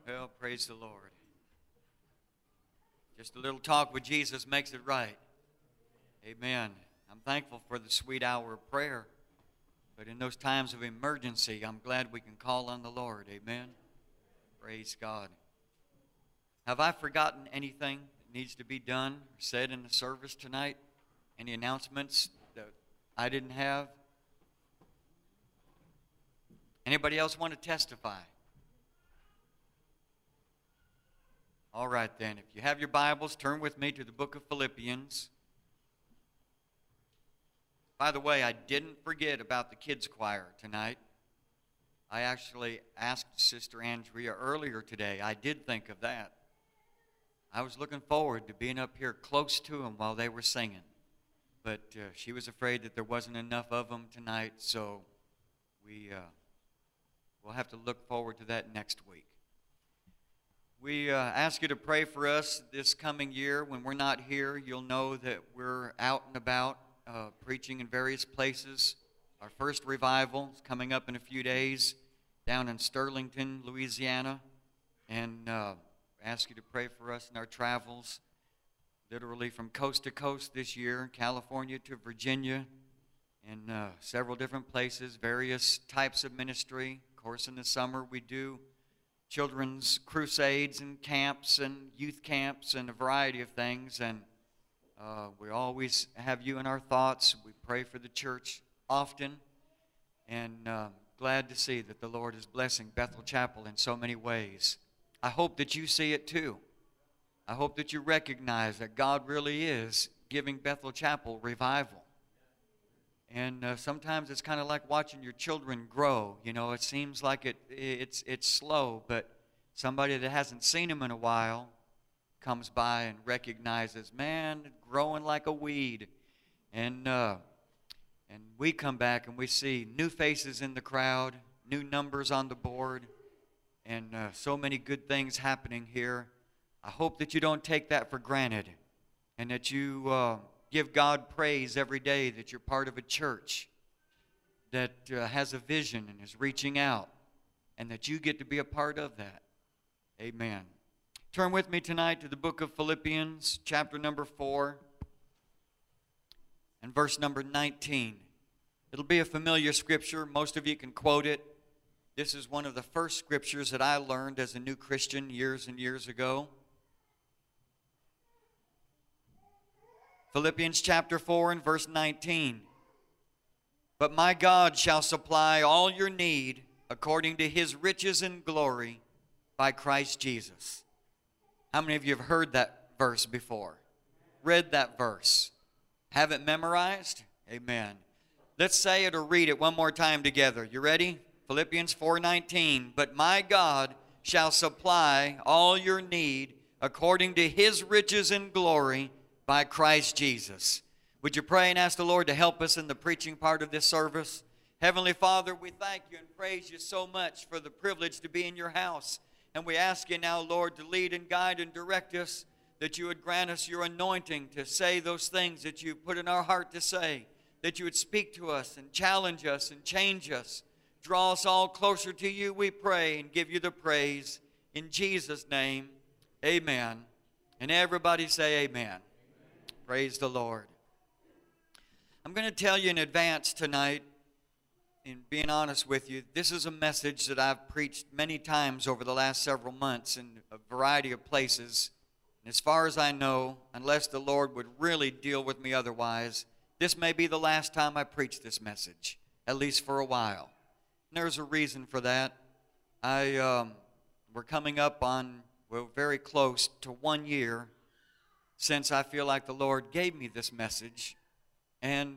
Well, praise the Lord. Just a little talk with Jesus makes it right. Amen. I'm thankful for the sweet hour of prayer. But in those times of emergency, I'm glad we can call on the Lord. Amen. Praise God. Have I forgotten anything that needs to be done or said in the service tonight? Any announcements that I didn't have? Anybody else want to testify? All right then, if you have your Bibles, turn with me to the book of Philippians. By the way, I didn't forget about the kids' choir tonight. I actually asked Sister Andrea earlier today. I did think of that. I was looking forward to being up here close to them while they were singing. But she was afraid that there wasn't enough of them tonight, so we'll have to look forward to that next week. We ask you to pray for us this coming year. When we're not here, you'll know that we're out and about preaching in various places. Our first revival is coming up in a few days down in Sterlington, Louisiana. And ask you to pray for us in our travels, literally from coast to coast this year, California to Virginia, and several different places, various types of ministry. Of course, in the summer we do children's crusades and camps and youth camps and a variety of things, and we always have you in our thoughts. We pray for the church often, and glad to see that the Lord is blessing Bethel Chapel in so many ways. I hope that you see it too. I hope that you recognize that God really is giving Bethel Chapel revival. And sometimes it's kind of like watching your children grow. You know, it seems like it's slow, but somebody that hasn't seen them in a while comes by and recognizes, man, growing like a weed. And we come back and we see new faces in the crowd, new numbers on the board, and so many good things happening here. I hope that you don't take that for granted, and that you give God praise every day that you're part of a church that has a vision and is reaching out, and that you get to be a part of that. Amen. Turn with me tonight to the book of Philippians, chapter number 4, and verse number 19. It'll be a familiar scripture. Most of you can quote it. This is one of the first scriptures that I learned as a new Christian years and years ago. Philippians chapter 4 and verse 19. But my God shall supply all your need according to His riches and glory by Christ Jesus. How many of you have heard that verse before? Read that verse? Have it memorized? Amen. Let's say it or read it one more time together. You ready? Philippians 4:19. But my God shall supply all your need according to His riches and glory by Christ Jesus. Would you pray and ask the Lord to help us in the preaching part of this service? Heavenly Father, we thank you and praise you so much for the privilege to be in your house. And we ask you now, Lord, to lead and guide and direct us, that you would grant us your anointing to say those things that you put in our heart to say, that you would speak to us and challenge us and change us. Draw us all closer to you, we pray, and give you the praise. In Jesus' name, amen. And everybody say amen. Praise the Lord. I'm going to tell you in advance tonight, in being honest with you, this is a message that I've preached many times over the last several months in a variety of places. And as far as I know, unless the Lord would really deal with me otherwise, this may be the last time I preach this message, at least for a while. And there's a reason for that. We're coming up on, well, very close to 1 year since I feel like the Lord gave me this message. And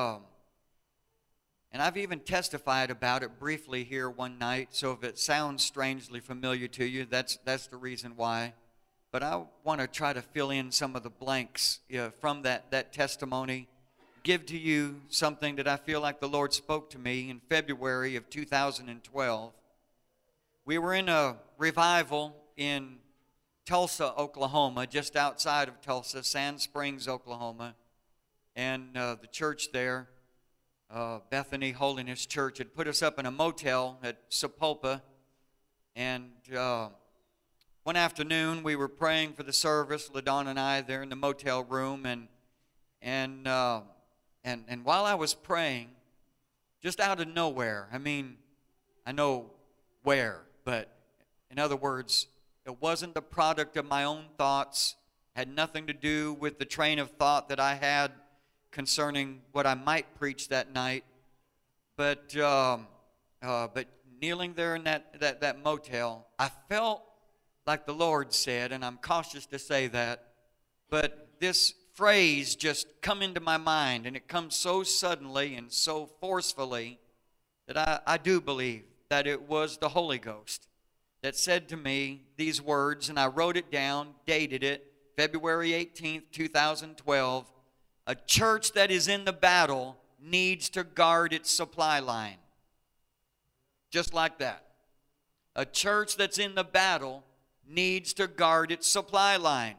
I've even testified about it briefly here one night, so if it sounds strangely familiar to you, that's the reason why. But I want to try to fill in some of the blanks from that testimony, give to you something that I feel like the Lord spoke to me in February of 2012. We were in a revival in Tulsa, Oklahoma, just outside of Tulsa, Sand Springs, Oklahoma. And the church there, Bethany Holiness Church, had put us up in a motel at Sapulpa. And one afternoon we were praying for the service, LaDonna and I, there in the motel room, and while I was praying, just out of nowhere, I mean, I know where, but in other words, it wasn't the product of my own thoughts, had nothing to do with the train of thought that I had concerning what I might preach that night, but kneeling there in that motel, I felt like the Lord said, and I'm cautious to say that, but this phrase just come into my mind, and it comes so suddenly and so forcefully that I do believe that it was the Holy Ghost that said to me these words, and I wrote it down, dated it, February 18th, 2012. A church that is in the battle needs to guard its supply line. Just like that. A church that's in the battle needs to guard its supply line.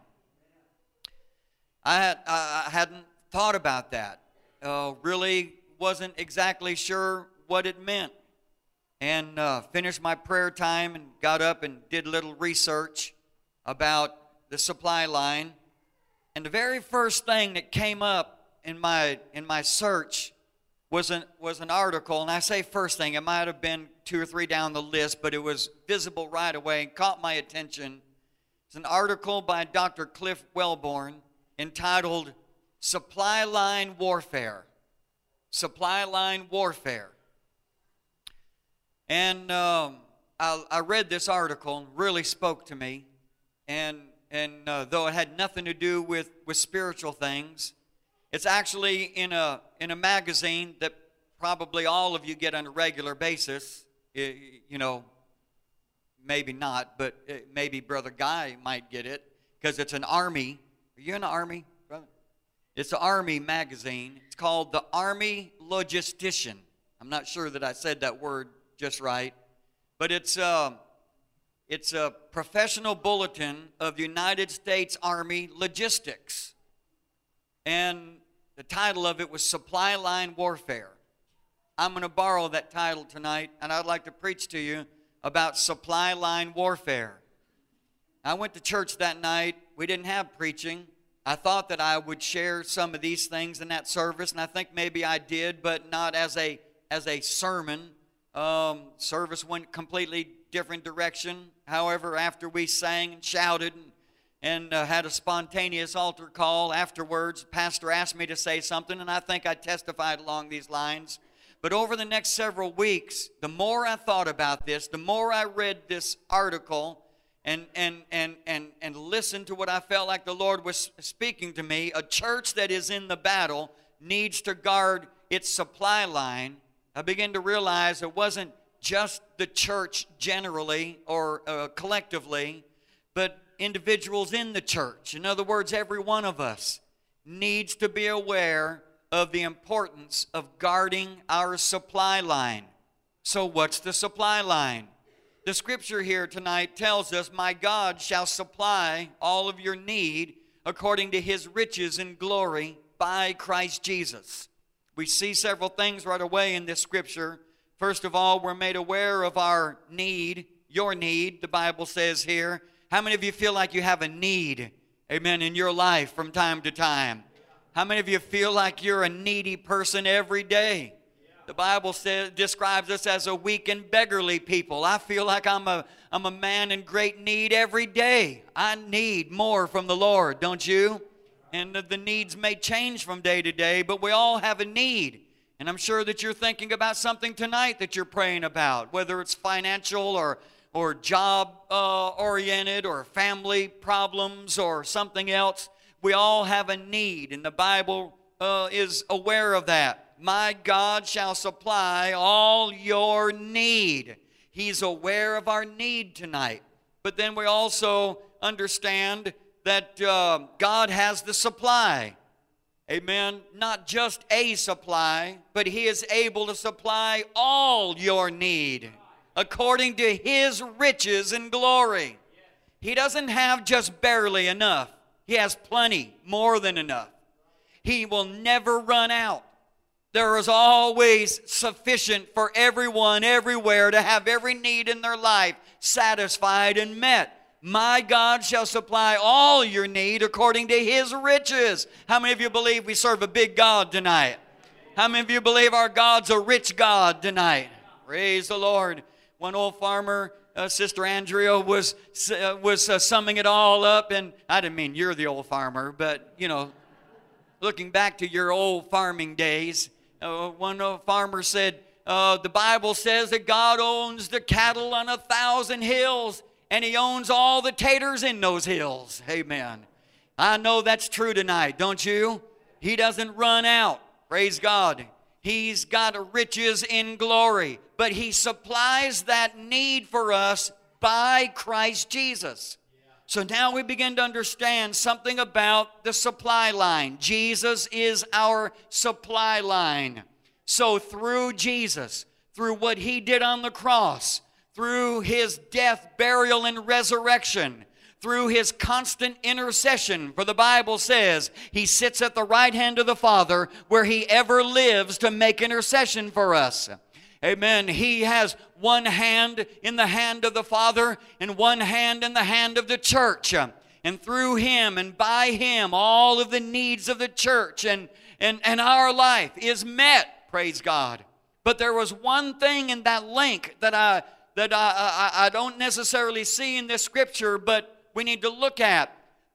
I hadn't thought about that. Really wasn't exactly sure what it meant. And finished my prayer time and got up and did a little research about the supply line. And the very first thing that came up in my search was an article, and I say first thing, it might have been 2 or 3 down the list, but it was visible right away and caught my attention. It's an article by Dr. Cliff Wellborn entitled Supply Line Warfare. Supply Line Warfare. And I read this article and really spoke to me, and though it had nothing to do with spiritual things, it's actually in a magazine that probably all of you get on a regular basis. You know, maybe not, but maybe Brother Guy might get it because it's an Army. Are you in the Army, brother? It's an Army magazine. It's called the Army Logistician. I'm not sure that I said that word just right, but it's a professional bulletin of United States Army logistics. And the title of it was Supply Line Warfare. I'm going to borrow that title tonight, and I'd like to preach to you about supply line warfare. I went to church that night. We didn't have preaching. I thought that I would share some of these things in that service, and I think maybe I did, but not as a sermon. Service went completely different direction. However, after we sang and shouted and had a spontaneous altar call afterwards, the pastor asked me to say something, and I think I testified along these lines. But over the next several weeks, the more I thought about this, the more I read this article and listened to what I felt like the Lord was speaking to me, a church that is in the battle needs to guard its supply line. I began to realize it wasn't just the church generally or collectively, but individuals in the church. In other words, every one of us needs to be aware of the importance of guarding our supply line. So what's the supply line? The scripture here tonight tells us, my God shall supply all of your need according to his riches and glory by Christ Jesus. We see several things right away in this scripture. First of all, we're made aware of our need, your need, the Bible says here. How many of you feel like you have a need, amen, in your life from time to time? How many of you feel like you're a needy person every day? The Bible describes us as a weak and beggarly people. I feel like I'm a man in great need every day. I need more from the Lord, don't you? And the needs may change from day to day, but we all have a need. And I'm sure that you're thinking about something tonight that you're praying about, whether it's financial or job oriented or family problems or something else. We all have a need, and the Bible is aware of that. My God shall supply all your need. He's aware of our need tonight. But then we also understand that God has the supply. Amen. Not just a supply, but he is able to supply all your need according to his riches and glory. He doesn't have just barely enough. He has plenty, more than enough. He will never run out. There is always sufficient for everyone, everywhere, to have every need in their life satisfied and met. My God shall supply all your need according to His riches. How many of you believe we serve a big God tonight? How many of you believe our God's a rich God tonight? Praise the Lord. One old farmer, Sister Andrea, was summing it all up. And I didn't mean you're the old farmer, but, you know, looking back to your old farming days, one old farmer said, the Bible says that God owns the cattle on 1,000 hills. And He owns all the taters in those hills. Amen. I know that's true tonight, don't you? He doesn't run out. Praise God. He's got riches in glory. But He supplies that need for us by Christ Jesus. So now we begin to understand something about the supply line. Jesus is our supply line. So through Jesus, through what He did on the cross, through His death, burial, and resurrection, through His constant intercession, for the Bible says He sits at the right hand of the Father where He ever lives to make intercession for us. Amen. He has one hand in the hand of the Father and one hand in the hand of the church. And through Him and by Him, all of the needs of the church and our life is met. Praise God. But there was one thing in that link that I don't necessarily see in this scripture, but we need to look at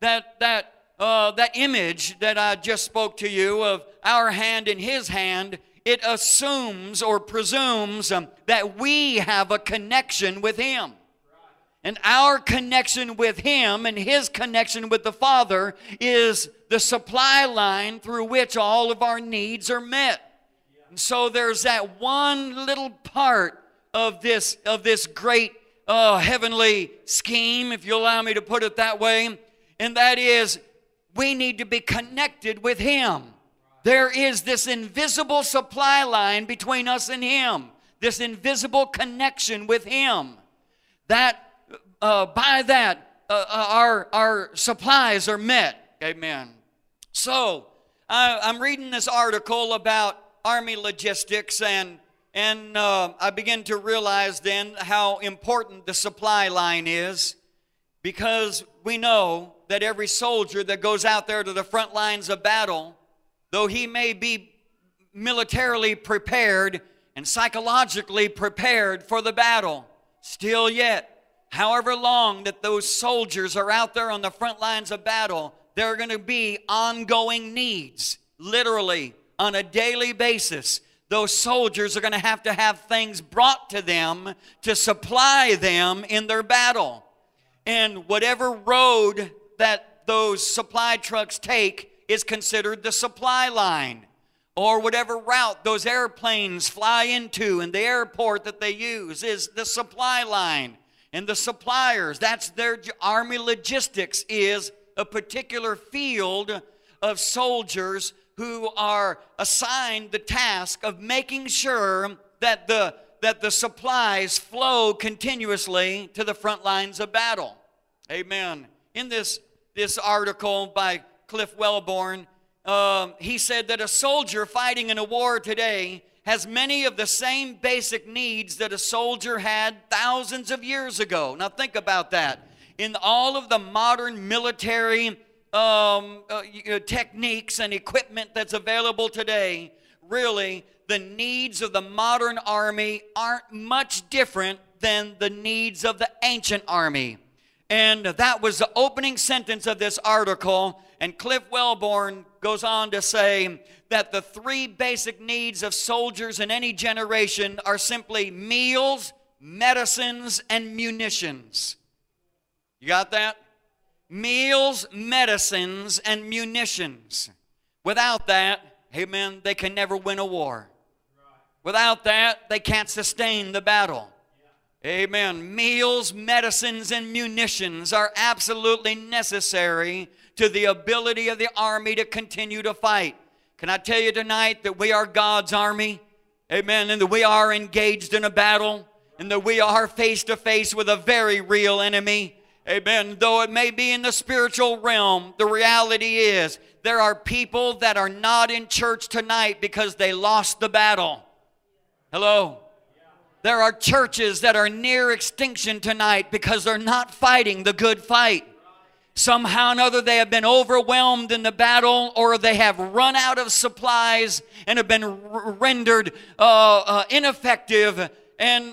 that image that I just spoke to you of our hand in His hand. It assumes or presumes that we have a connection with Him. And our connection with Him and His connection with the Father is the supply line through which all of our needs are met. And so there's that one little part of this great heavenly scheme, if you allow me to put it that way, and that is we need to be connected with Him. There is this invisible supply line between us and Him, this invisible connection with Him. That by that our supplies are met. Amen. So I'm reading this article about Army logistics, and I begin to realize then how important the supply line is, because we know that every soldier that goes out there to the front lines of battle, though he may be militarily prepared and psychologically prepared for the battle, still yet, however long that those soldiers are out there on the front lines of battle, there are going to be ongoing needs, literally on a daily basis. Those soldiers are going to have things brought to them to supply them in their battle. And whatever road that those supply trucks take is considered the supply line. Or whatever route those airplanes fly into and the airport that they use is the supply line. And the suppliers, that's their Army logistics, is a particular field of soldiers who are assigned the task of making sure that the supplies flow continuously to the front lines of battle. Amen. In this article by Cliff Wellborn, he said that a soldier fighting in a war today has many of the same basic needs that a soldier had thousands of years ago. Now think about that. In all of the modern military techniques and equipment that's available today, really, the needs of the modern army aren't much different than the needs of the ancient army. And that was the opening sentence of this article. And Cliff Wellborn goes on to say that the three basic needs of soldiers in any generation are simply meals, medicines, and munitions. You got that? Meals, medicines, and munitions. Without that, amen, they can never win a war. Without that, they can't sustain the battle. Amen. Meals, medicines, and munitions are absolutely necessary to the ability of the army to continue to fight. Can I tell you tonight that we are God's army? Amen. And that we are engaged in a battle, and that we are face to face with a very real enemy. Amen. Though it may be in the spiritual realm, the reality is there are people that are not in church tonight because they lost the battle. Hello? There are churches that are near extinction tonight because they're not fighting the good fight. Somehow or another they have been overwhelmed in the battle, or they have run out of supplies and have been rendered ineffective. And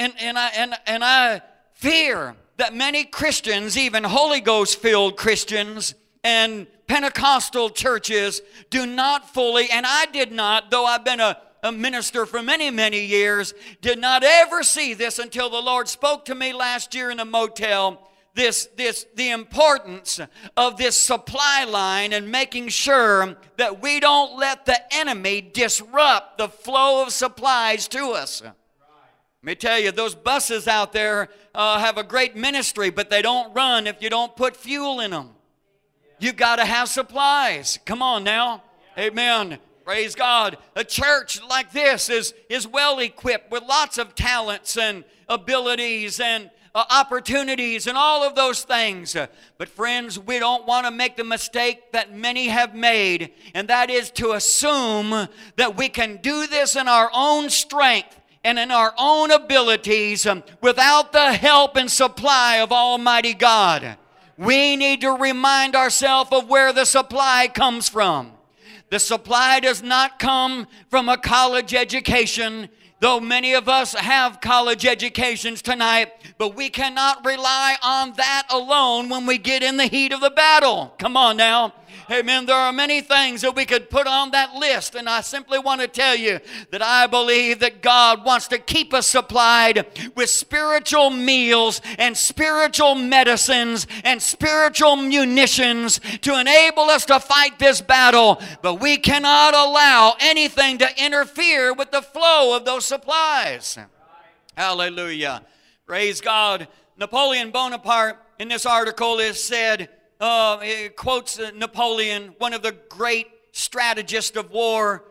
I fear that many Christians, even Holy Ghost filled Christians and Pentecostal churches, do not fully, and I did not, though I've been a minister for many, many years, did not ever see this until the Lord spoke to me last year in a motel. The importance of this supply line and making sure that we don't let the enemy disrupt the flow of supplies to us. Let me tell you, those buses out there have a great ministry, but they don't run if you don't put fuel in them. You got to have supplies. Come on now. Amen. Praise God. A church like this is well equipped with lots of talents and abilities and opportunities and all of those things. But friends, we don't want to make the mistake that many have made, and that is to assume that we can do this in our own strength and in our own abilities without the help and supply of Almighty God. We need to remind ourselves of where the supply comes from. The supply does not come from a college education, though many of us have college educations tonight, but we cannot rely on that alone when we get in the heat of the battle. Come on now. Amen. There are many things that we could put on that list, and I simply want to tell you that I believe that God wants to keep us supplied with spiritual meals and spiritual medicines and spiritual munitions to enable us to fight this battle, but we cannot allow anything to interfere with the flow of those supplies. Hallelujah. Praise God. Napoleon Bonaparte in this article is said, it quotes Napoleon, one of the great strategists of war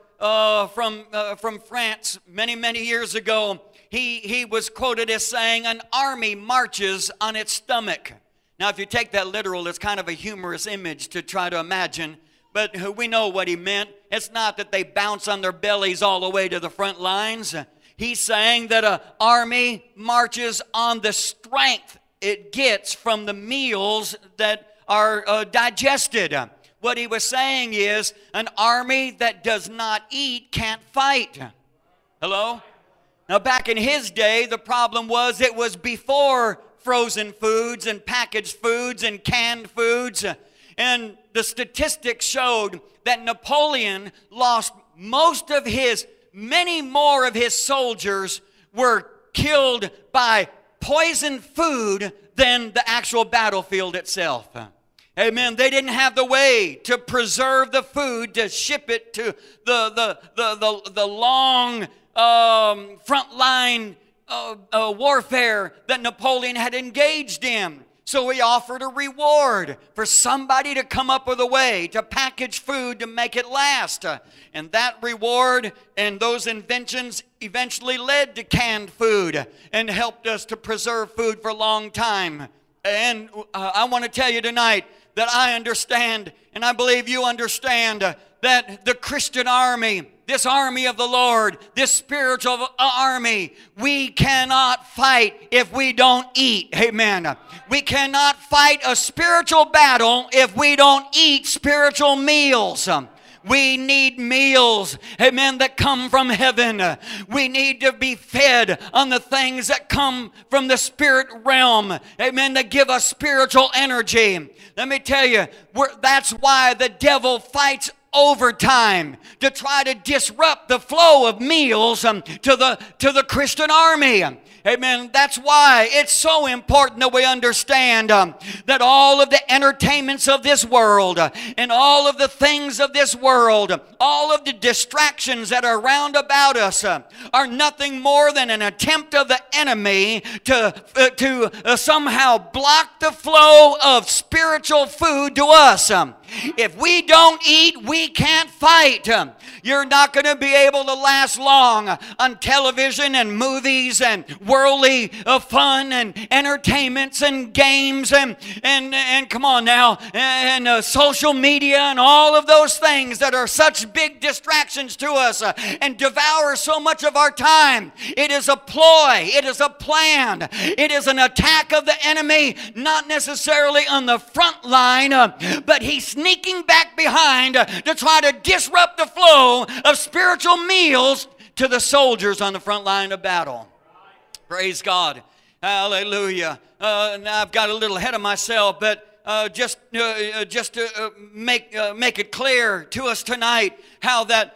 from France many, many years ago. He was quoted as saying, "An army marches on its stomach." Now, if you take that literal, it's kind of a humorous image to try to imagine, but we know what he meant. It's not that they bounce on their bellies all the way to the front lines. He's saying that an army marches on the strength it gets from the meals that are digested. What he was saying is, an army that does not eat can't fight. Hello? Now, back in his day, the problem was it was before frozen foods and packaged foods and canned foods. And the statistics showed that Napoleon lost many more of his soldiers were killed by poisoned food than the actual battlefield itself. Amen. They didn't have the way to preserve the food, to ship it to the long frontline warfare that Napoleon had engaged in. So he offered a reward for somebody to come up with a way to package food to make it last. And that reward and those inventions eventually led to canned food and helped us to preserve food for a long time. And I want to tell you tonight that I understand, and I believe you understand, that the Christian army, this army of the Lord, this spiritual army, we cannot fight if we don't eat. Amen. We cannot fight a spiritual battle if we don't eat spiritual meals. We need meals, amen, that come from heaven. We need to be fed on the things that come from the spirit realm, amen, that give us spiritual energy. Let me tell you, that's why the devil fights overtime to try to disrupt the flow of meals to the Christian army. Amen. That's why it's so important that we understand that all of the entertainments of this world and all of the things of this world, all of the distractions that are round about us are nothing more than an attempt of the enemy to somehow block the flow of spiritual food to us. If we don't eat, we can't fight. You're not going to be able to last long on television and movies and worldly fun and entertainments and games and come on now, and social media and all of those things that are such big distractions to us and devour so much of our time. It is a ploy. It is a plan. It is an attack of the enemy, not necessarily on the front line, but he's sneaking back behind to try to disrupt the flow of spiritual meals to the soldiers on the front line of battle. Praise God. Hallelujah. Now I've got a little ahead of myself, but just to make it clear to us tonight how that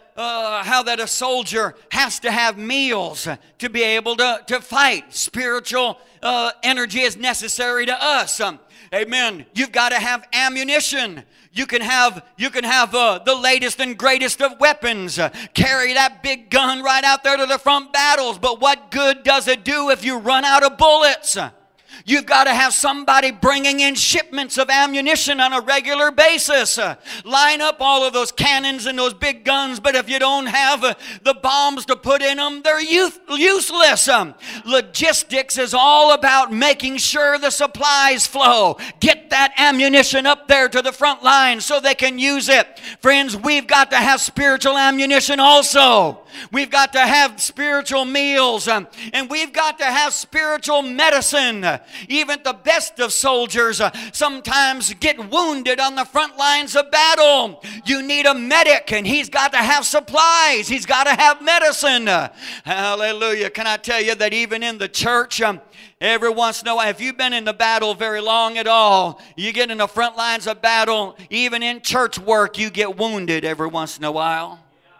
a soldier has to have meals to be able to fight. Spiritual energy is necessary to us. Amen. You've got to have ammunition. You can have the latest and greatest of weapons. Carry that big gun right out there to the front battles. But what good does it do if you run out of bullets? You've got to have somebody bringing in shipments of ammunition on a regular basis. Line up all of those cannons and those big guns, but if you don't have the bombs to put in them, they're useless. Logistics is all about making sure the supplies flow. Get that ammunition up there to the front line so they can use it. Friends, we've got to have spiritual ammunition also. We've got to have spiritual meals, and we've got to have spiritual medicine. Even the best of soldiers sometimes get wounded on the front lines of battle. You need a medic, and he's got to have supplies. He's got to have medicine. Hallelujah. Can I tell you that even in the church, every once in a while, if you've been in the battle very long at all, you get in the front lines of battle, even in church work, you get wounded every once in a while.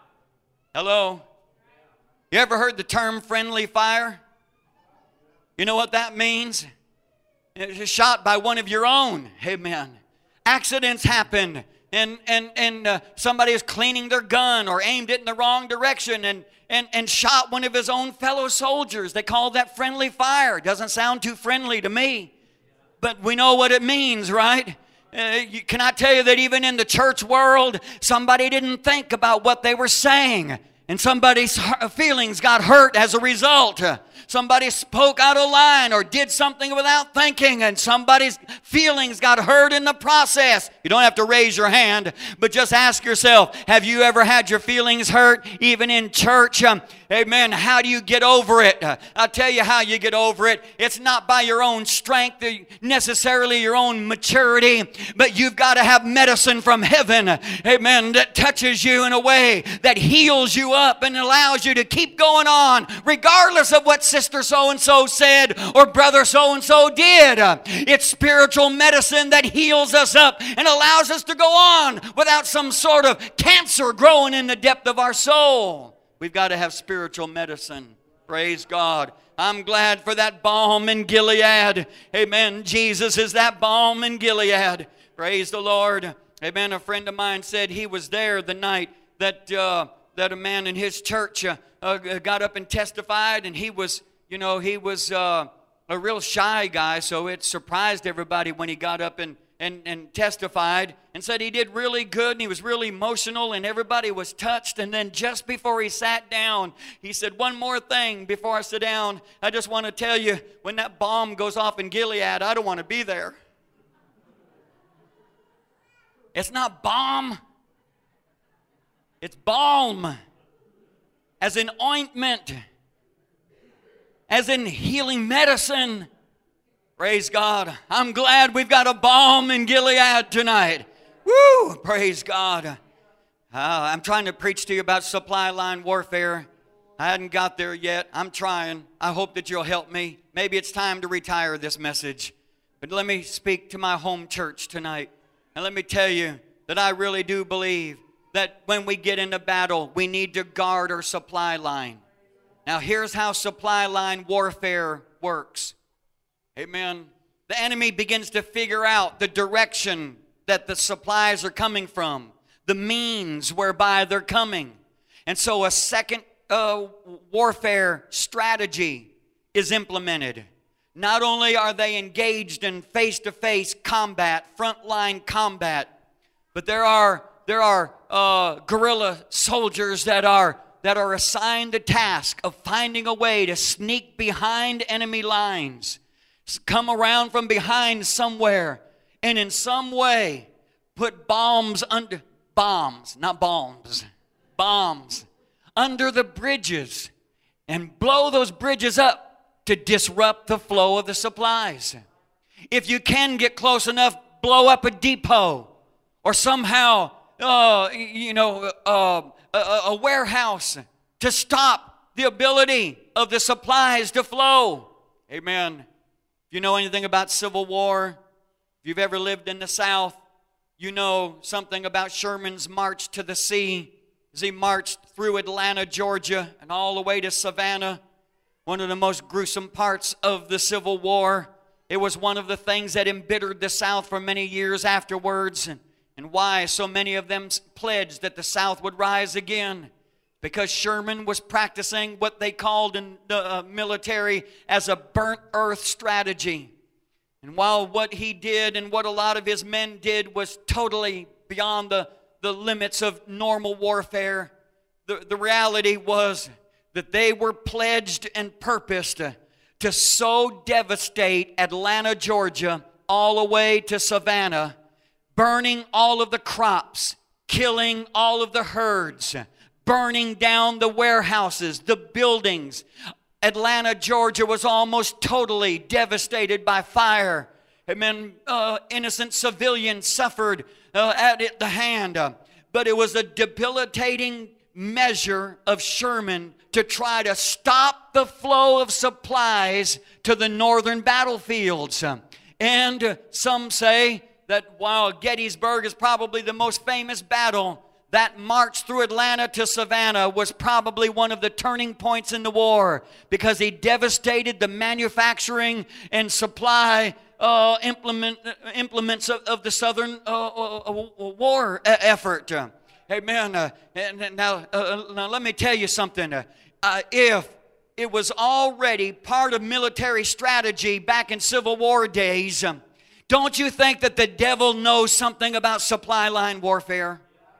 Hello? You ever heard the term friendly fire? You know what that means? It's shot by one of your own. Amen. Accidents happen, and somebody is cleaning their gun or aimed it in the wrong direction and shot one of his own fellow soldiers. They call that friendly fire. Doesn't sound too friendly to me, but we know what it means, right? Can I tell you that even in the church world, somebody didn't think about what they were saying, and somebody's feelings got hurt as a result. Somebody spoke out of line or did something without thinking, and somebody's feelings got hurt in the process. You don't have to raise your hand, but just ask yourself, have you ever had your feelings hurt, even in church? Amen. How do you get over it? I'll tell you how you get over it. It's not by your own strength, necessarily your own maturity, but you've got to have medicine from heaven, amen, that touches you in a way that heals you up and allows you to keep going on, regardless of what sister so-and-so said or brother so-and-so did. It's spiritual medicine that heals us up and allows us to go on without some sort of cancer growing in the depth of our soul. We've got to have spiritual medicine. Praise God. I'm glad for that balm in Gilead. Amen. Jesus is that balm in Gilead. Praise the Lord. Amen. A friend of mine said he was there the night that a man in his church got up and testified, and he was a real shy guy, so it surprised everybody when he got up and testified and said he did really good, and he was really emotional, and everybody was touched. And then just before he sat down, he said, one more thing before I sit down. I just want to tell you, when that bomb goes off in Gilead, I don't want to be there. It's not bomb. It's balm, as in ointment, as in healing medicine. Praise God. I'm glad we've got a balm in Gilead tonight. Woo! Praise God. I'm trying to preach to you about supply line warfare. I hadn't got there yet. I'm trying. I hope that you'll help me. Maybe it's time to retire this message. But let me speak to my home church tonight. And let me tell you that I really do believe that when we get into battle, we need to guard our supply line. Now, here's how supply line warfare works. Amen. The enemy begins to figure out the direction that the supplies are coming from, the means whereby they're coming. And so a second warfare strategy is implemented. Not only are they engaged in face-to-face combat, frontline combat, But there are guerrilla soldiers that are assigned the task of finding a way to sneak behind enemy lines, come around from behind somewhere, and in some way put bombs under the bridges and blow those bridges up to disrupt the flow of the supplies. If you can get close enough, blow up a depot or somehow, a warehouse to stop the ability of the supplies to flow. Amen. If you know anything about Civil War, if you've ever lived in the South, you know something about Sherman's march to the sea as he marched through Atlanta, Georgia, and all the way to Savannah. One of the most gruesome parts of the Civil War. It was one of the things that embittered the South for many years afterwards. And why so many of them pledged that the South would rise again? Because Sherman was practicing what they called in the military as a burnt earth strategy. And while what he did and what a lot of his men did was totally beyond the limits of normal warfare, the reality was that they were pledged and purposed to so devastate Atlanta, Georgia, all the way to Savannah, burning all of the crops, killing all of the herds, burning down the warehouses, the buildings. Atlanta, Georgia was almost totally devastated by fire. Amen. Innocent civilians suffered at the hand. But it was a debilitating measure of Sherman to try to stop the flow of supplies to the northern battlefields. And some say that while Gettysburg is probably the most famous battle, that march through Atlanta to Savannah was probably one of the turning points in the war, because he devastated the manufacturing and supply implements of the Southern war effort. Amen. Now let me tell you something. If it was already part of military strategy back in Civil War days, don't you think that the devil knows something about supply line warfare?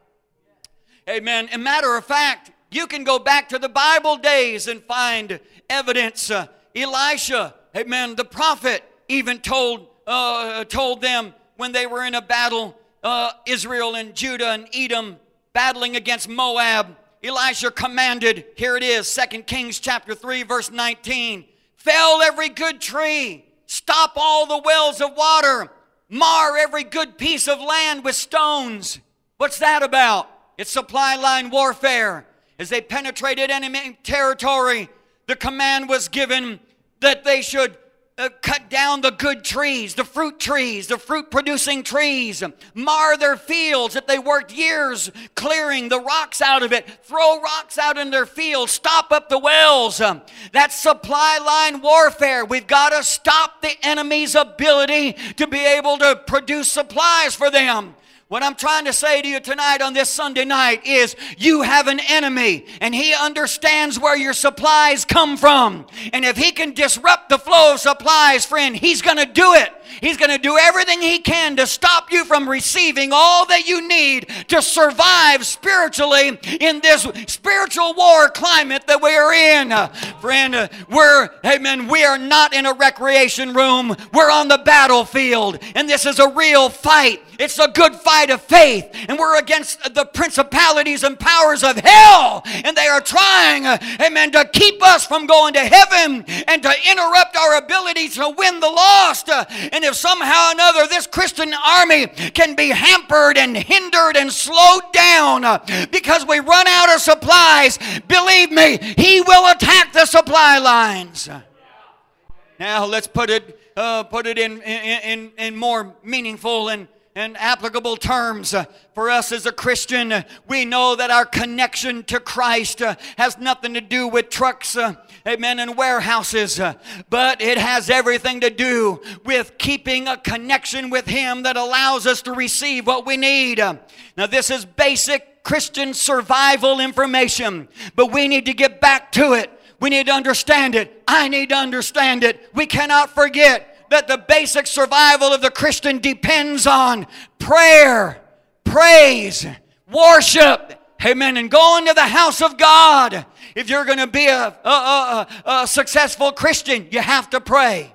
Amen. As a matter of fact, you can go back to the Bible days and find evidence. Elisha, amen, the prophet, even told them when they were in a battle, Israel and Judah and Edom battling against Moab. Elisha commanded, here it is, 2 Kings chapter 3, verse 19, fell every good tree, stop all the wells of water, mar every good piece of land with stones. What's that about? It's supply line warfare. As they penetrated enemy territory, the command was given that they should cut down the good trees, the fruit-producing trees, mar their fields that they worked years clearing the rocks out of it, throw rocks out in their fields, stop up the wells. That's supply line warfare. We've got to stop the enemy's ability to be able to produce supplies for them. What I'm trying to say to you tonight on this Sunday night is you have an enemy, and he understands where your supplies come from. And if he can disrupt the flow of supplies, friend, he's going to do it. He's going to do everything he can to stop you from receiving all that you need to survive spiritually in this spiritual war climate that we are in. Friend, we are not in a recreation room. We're on the battlefield, and this is a real fight. It's a good fight of faith, and we're against the principalities and powers of hell, and they are trying, to keep us from going to heaven and to interrupt our ability to win the lost. And if somehow or another this Christian army can be hampered and hindered and slowed down because we run out of supplies, believe me, he will attack the supply lines. Now let's put it in more meaningful and applicable terms. For us as a Christian, we know that our connection to Christ has nothing to do with trucks, and warehouses, but it has everything to do with keeping a connection with Him that allows us to receive what we need. Now, this is basic Christian survival information, but we need to get back to it. We need to understand it. I need to understand it. We cannot forget that the basic survival of the Christian depends on prayer. praise, worship, amen, and go into the house of God. If you're going to be a successful Christian, you have to pray.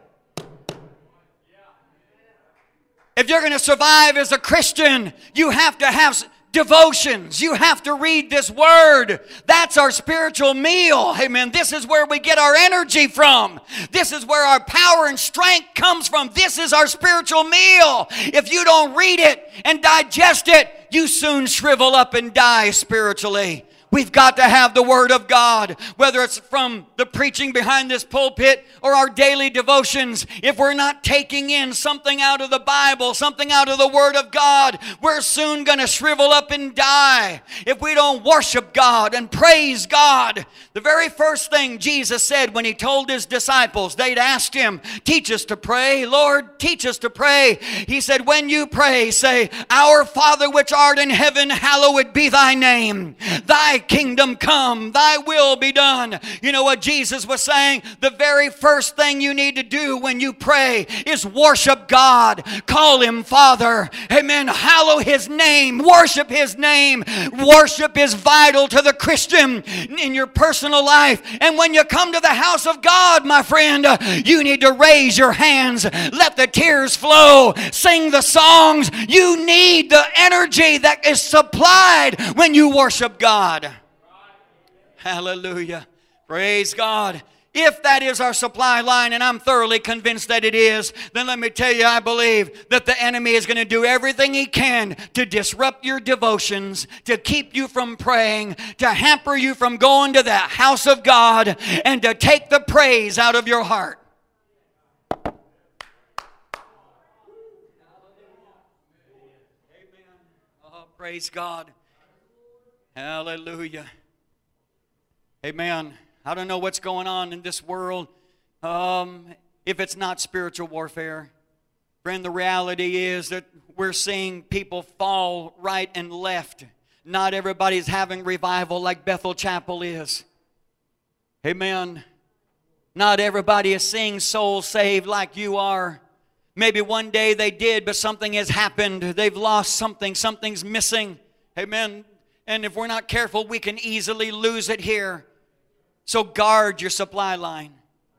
If you're going to survive as a Christian, you have to have devotions. You have to read this word. That's our spiritual meal. Amen. This is where we get our energy from. This is where our power and strength comes from. This is our spiritual meal. If you don't read it and digest it, you soon shrivel up and die spiritually. We've got to have the Word of God, whether it's from the preaching behind this pulpit or our daily devotions. If we're not taking in something out of the Bible, something out of the Word of God, we're soon going to shrivel up and die. If we don't worship God and praise God, the very first thing Jesus said when He told His disciples, they'd asked Him, teach us to pray. Lord, teach us to pray. He said, when you pray, say, Our Father which art in heaven, hallowed be thy name. Thy kingdom come, thy will be done. You know what Jesus was saying? The very first thing you need to do when you pray is worship God. Call Him Father. Amen. Hallow His name. Worship His name. Worship is vital to the Christian in your personal life. And when you come to the house of God, my friend, you need to raise your hands. Let the tears flow. Sing the songs. You need the energy that is supplied when you worship God. Hallelujah. Praise God. If that is our supply line, and I'm thoroughly convinced that it is, then let me tell you, I believe that the enemy is going to do everything he can to disrupt your devotions, to keep you from praying, to hamper you from going to the house of God, and to take the praise out of your heart. Amen. Oh, praise God. Hallelujah. Amen. I don't know what's going on in this world if it's not spiritual warfare. Friend, the reality is that we're seeing people fall right and left. Not everybody's having revival like Bethel Chapel is. Amen. Not everybody is seeing souls saved like you are. Maybe one day they did, but something has happened. They've lost something. Something's missing. Amen. And if we're not careful, we can easily lose it here. So guard your supply line.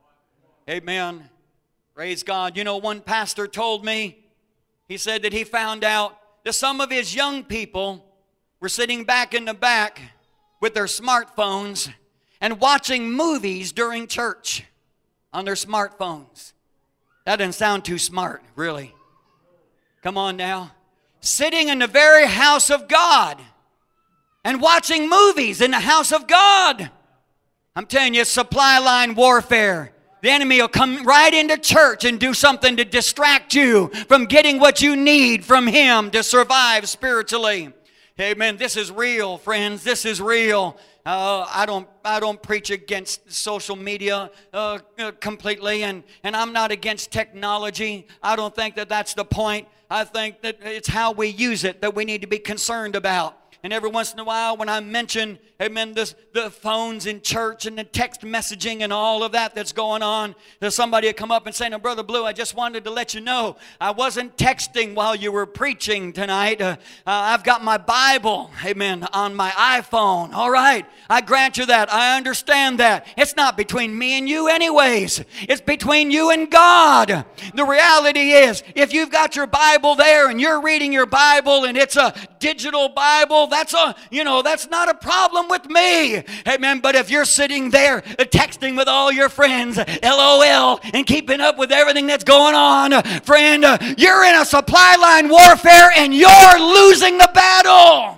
Amen. Praise God. You know, one pastor told me, he said that he found out that some of his young people were sitting back in the back with their smartphones and watching movies during church on their smartphones. That doesn't sound too smart, really. Come on now. Sitting in the very house of God and watching movies in the house of God. I'm telling you, supply line warfare. The enemy will come right into church and do something to distract you from getting what you need from him to survive spiritually. Amen. This is real, friends. This is real. I don't preach against social media completely, and I'm not against technology. I don't think that that's the point. I think that it's how we use it that we need to be concerned about. And every once in a while when I mention, amen, the phones in church and the text messaging and all of that that's going on, there's somebody will come up and say, now, Brother Blue, I just wanted to let you know I wasn't texting while you were preaching tonight. I've got my Bible, amen, on my iPhone. All right, I grant you that. I understand that. It's not between me and you anyways. It's between you and God. The reality is, if you've got your Bible there and you're reading your Bible and it's a digital Bible, that's not a problem with me. Amen. But if you're sitting there texting with all your friends, LOL, and keeping up with everything that's going on, friend, you're in a supply line warfare and you're losing the battle.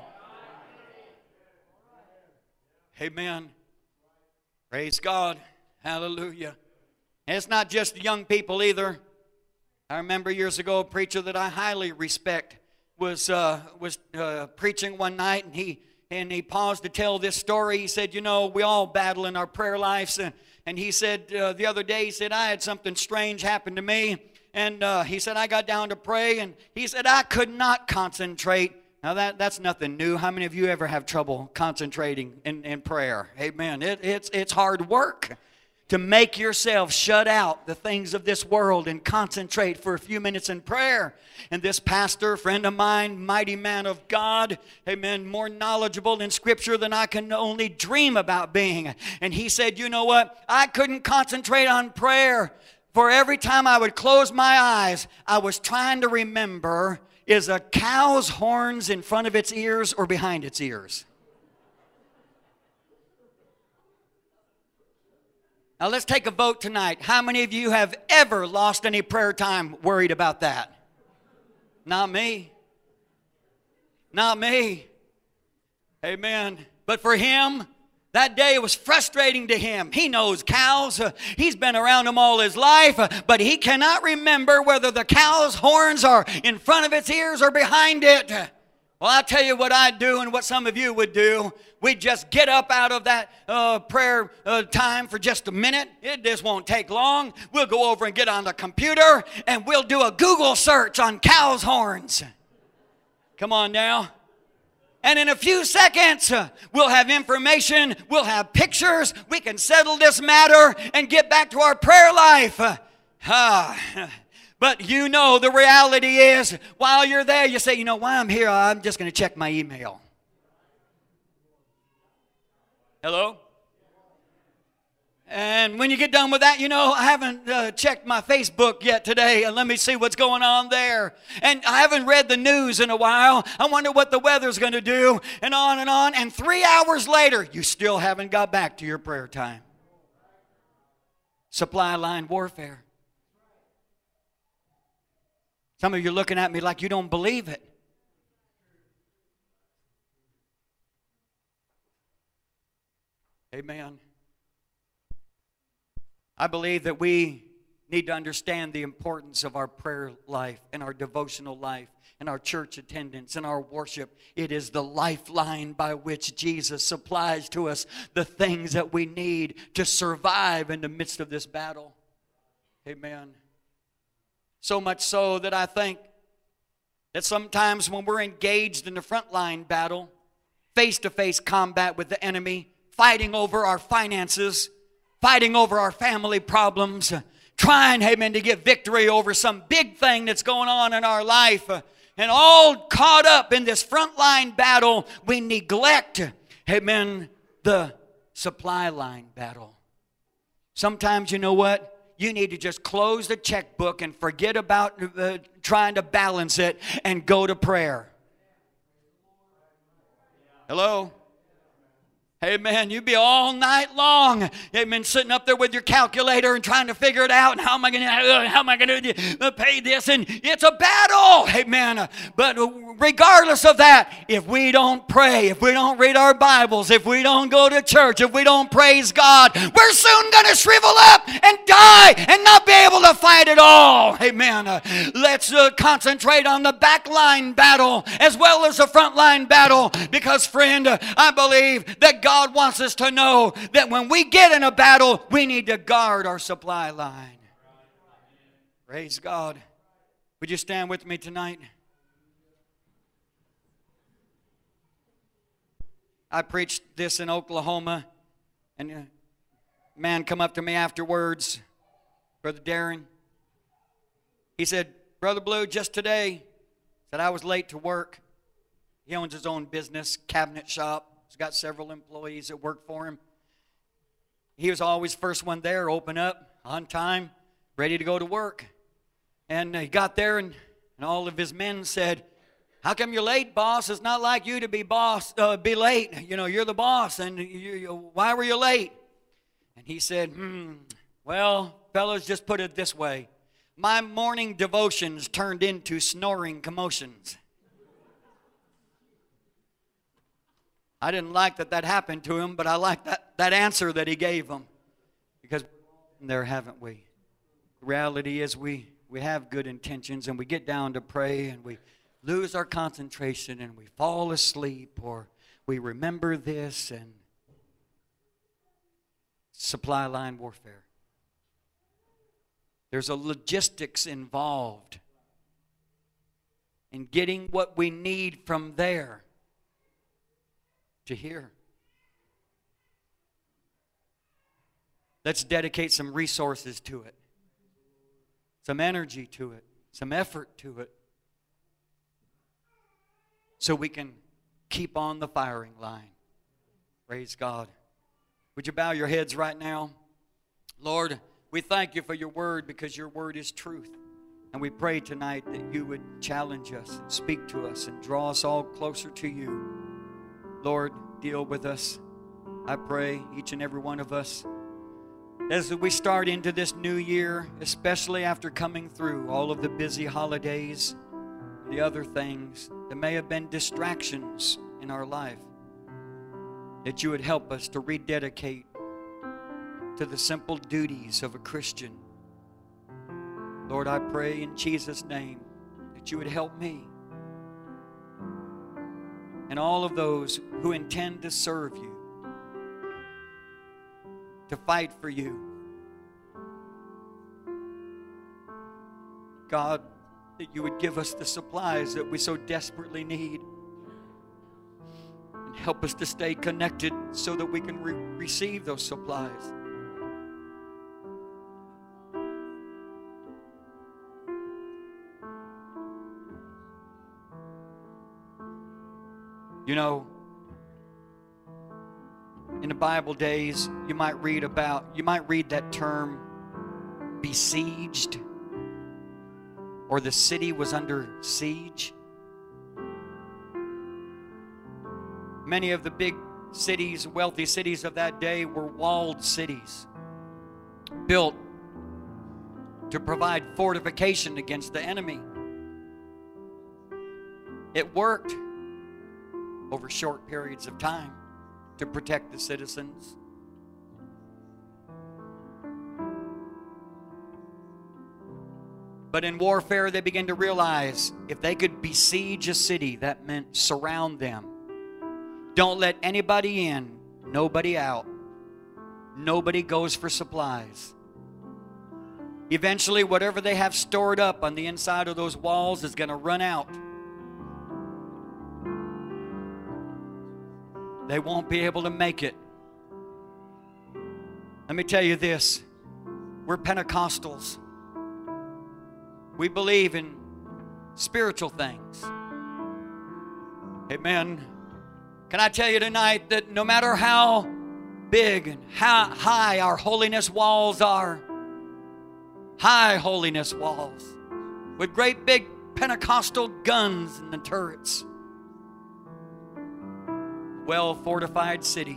Amen. Praise God. Hallelujah. And it's not just the young people either. I remember years ago a preacher that I highly respect was preaching one night, and he paused to tell this story. He said, you know, we all battle in our prayer lives. And he said the other day, he said, I had something strange happen to me. And he said, I got down to pray, and he said, I could not concentrate. Now, that's nothing new. How many of you ever have trouble concentrating in prayer? Amen. It's hard work to make yourself shut out the things of this world and concentrate for a few minutes in prayer. And this pastor, friend of mine, mighty man of God, amen, more knowledgeable in Scripture than I can only dream about being. And he said, you know what? I couldn't concentrate on prayer, for every time I would close my eyes, I was trying to remember, is a cow's horns in front of its ears or behind its ears? Now let's take a vote tonight. How many of you have ever lost any prayer time worried about that? Not me. Not me. Amen. But for him, that day was frustrating to him. He knows cows. He's been around them all his life, but he cannot remember whether the cow's horns are in front of its ears or behind it. Well, I'll tell you what I'd do and what some of you would do. We'd just get up out of that prayer time for just a minute. It just won't take long. We'll go over and get on the computer and we'll do a Google search on cow's horns. Come on now. And in a few seconds, we'll have information, we'll have pictures, we can settle this matter and get back to our prayer life. But you know the reality is, while you're there, you say, you know, while I'm here, I'm just going to check my email. Hello? And when you get done with that, you know, I haven't checked my Facebook yet today. Let me see what's going on there. And I haven't read the news in a while. I wonder what the weather's going to do, and on and on. And 3 hours later, you still haven't got back to your prayer time. Supply line warfare. Some of you are looking at me like you don't believe it. Amen. I believe that we need to understand the importance of our prayer life and our devotional life and our church attendance and our worship. It is the lifeline by which Jesus supplies to us the things that we need to survive in the midst of this battle. Amen. So much so that I think that sometimes when we're engaged in the frontline battle, face-to-face combat with the enemy, fighting over our finances, fighting over our family problems, trying, amen, to get victory over some big thing that's going on in our life, and all caught up in this frontline battle, we neglect, amen, the supply line battle. Sometimes, you know what? You need to just close the checkbook and forget about trying to balance it and go to prayer. Hello? Amen. You'd be all night long, amen, sitting up there with your calculator and trying to figure it out. And how am I going to pay this? And it's a battle. Amen. But regardless of that, if we don't pray, if we don't read our Bibles, if we don't go to church, if we don't praise God, we're soon going to shrivel up and die and not be able to fight at all. Amen. Let's concentrate on the backline battle as well as the frontline battle, because, friend, I believe that God wants us to know that when we get in a battle, we need to guard our supply line. Praise God. Would you stand with me tonight? I preached this in Oklahoma, and a man come up to me afterwards, Brother Darren. He said, Brother Blue, just today, said I was late to work. He owns his own business, cabinet shop. He's got several employees that work for him. He was always first one there, open up, on time, ready to go to work. And he got there, and all of his men said, how come you're late, boss? It's not like you to be late. You know, you're the boss, and why were you late? And he said, well, fellas, just put it this way. My morning devotions turned into snoring commotions. I didn't like that happened to him, but I like that answer that he gave him. Because there, haven't we? The reality is we have good intentions, and we get down to pray, and we lose our concentration, and we fall asleep, or we remember this, and supply line warfare. There's a logistics involved in getting what we need from there to here. Let's dedicate some resources to it, some energy to it, some effort to it, so we can keep on the firing line. Praise God. Would you bow your heads right now? Lord, we thank you for your word, because your word is truth. And we pray tonight that you would challenge us and speak to us and draw us all closer to you. Lord, deal with us. I pray, each and every one of us, as we start into this new year, especially after coming through all of the busy holidays, the other things that may have been distractions in our life, that you would help us to rededicate to the simple duties of a Christian. Lord, I pray in Jesus' name that you would help me and all of those who intend to serve you, to fight for you. God, that you would give us the supplies that we so desperately need, and help us to stay connected so that we can receive those supplies. You know, in the Bible days, you might read that term, besieged, or the city was under siege. Many of the big cities, wealthy cities of that day were walled cities, built to provide fortification against the enemy. It worked over short periods of time to protect the citizens. But in warfare, they began to realize if they could besiege a city, that meant surround them. Don't let anybody in, nobody out. Nobody goes for supplies. Eventually, whatever they have stored up on the inside of those walls is going to run out. They won't be able to make it. Let me tell you this. We're Pentecostals. We believe in spiritual things. Amen. Can I tell you tonight that no matter how big and how high our holiness walls are, high holiness walls with great big Pentecostal guns in the turrets, well-fortified city,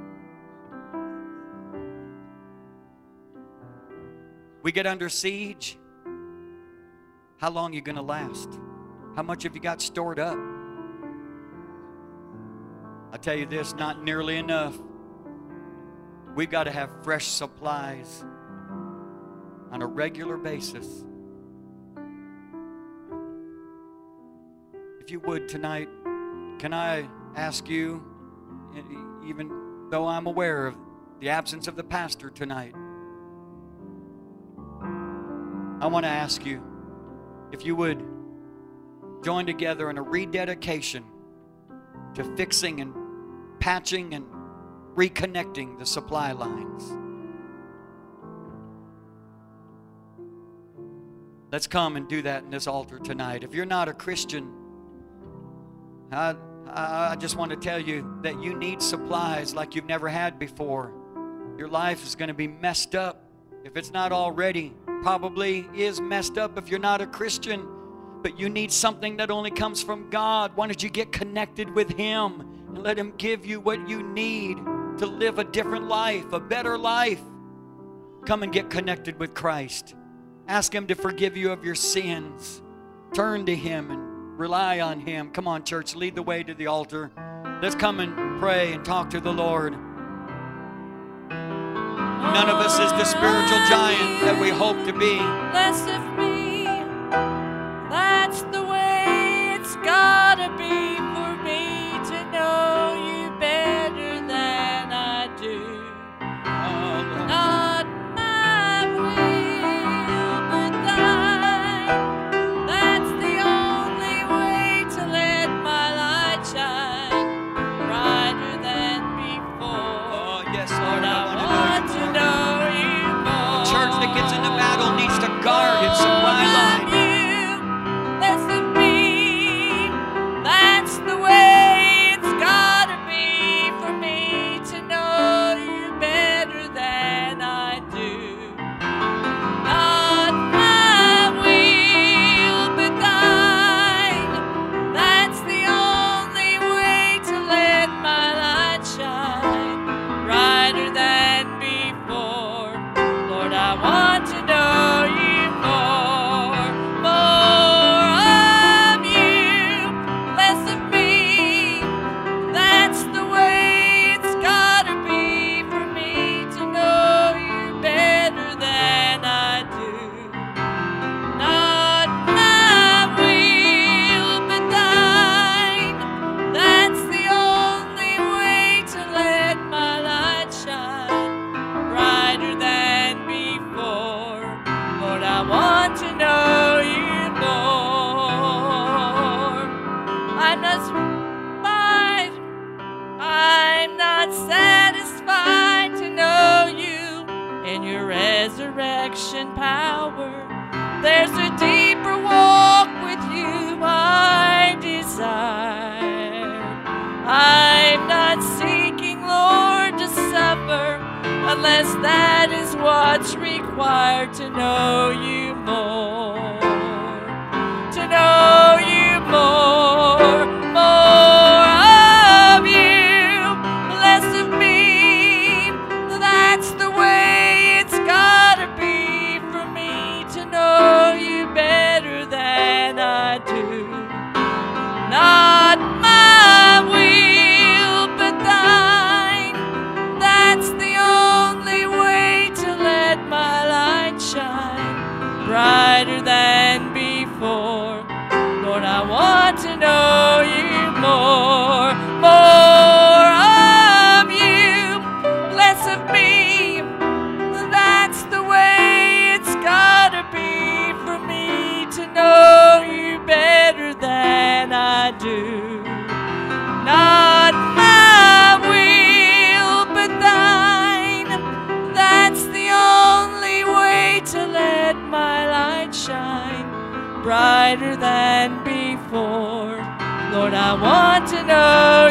we get under siege. How long are you going to last? How much have you got stored up? I tell you this, not nearly enough. We've got to have fresh supplies on a regular basis. If you would tonight, can I ask you, even though I'm aware of the absence of the pastor tonight, I want to ask you if you would join together in a rededication to fixing and patching and reconnecting the supply lines. Let's come and do that in this altar tonight. If you're not a Christian, I just want to tell you that you need supplies like you've never had before. Your life is going to be messed up. If it's not already, probably is messed up if you're not a Christian. But you need something that only comes from God. Why don't you get connected with Him and let Him give you what you need to live a different life, a better life? Come and get connected with Christ. Ask Him to forgive you of your sins. Turn to Him and rely on Him. Come on, church, lead the way to the altar. Let's come and pray and talk to the Lord. None of us is the spiritual giant that we hope to be. Less of me, that's the way it's gotta be for me to know you better than I do. Not my will, but thine. That's the only way to let my light shine brighter than before. Oh, yes, Lord, I want to know you. I'm not satisfied to know you in your resurrection power. There's a deeper walk with you I desire. I'm not seeking, Lord, to suffer unless that is what's required to know you more. To know you more, more of you, less of me. That's the way it's gotta be for me to know you better than I do. Not my will, but thine. That's the only way to let my light shine brighter than before. Lord, I want to know you more, more of you, less of me. That's the way it's gotta be for me to know you better than I do. Not my will, but thine. That's the only way to let my light shine brighter than before. Lord, I want to know